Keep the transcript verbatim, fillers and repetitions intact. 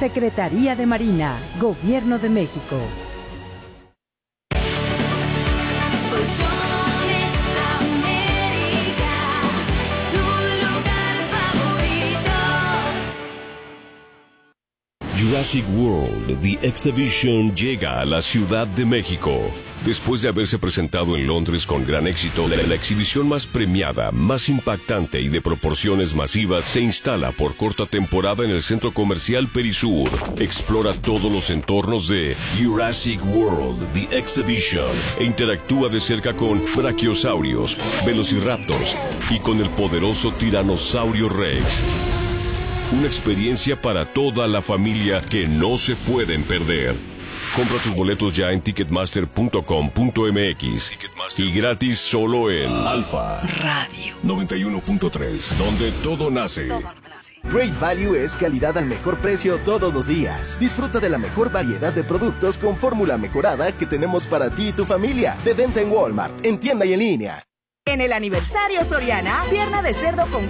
Secretaría de Marina, Gobierno de México. Jurassic World, The Exhibition llega a la Ciudad de México. Después de haberse presentado en Londres con gran éxito, la, la exhibición más premiada, más impactante y de proporciones masivas se instala por corta temporada en el Centro Comercial Perisur. Explora todos los entornos de Jurassic World, The Exhibition e interactúa de cerca con brachiosaurios, velociraptors y con el poderoso tiranosaurio Rex. Una experiencia para toda la familia que no se pueden perder. Compra tus boletos ya en ticketmaster punto com punto m x y gratis solo en Alfa Radio noventa y uno punto tres, donde todo nace. Great Value es calidad al mejor precio todos los días. Disfruta de la mejor variedad de productos con fórmula mejorada que tenemos para ti y tu familia. De venta en Walmart, en tienda y en línea. En el aniversario Soriana, pierna de cerdo con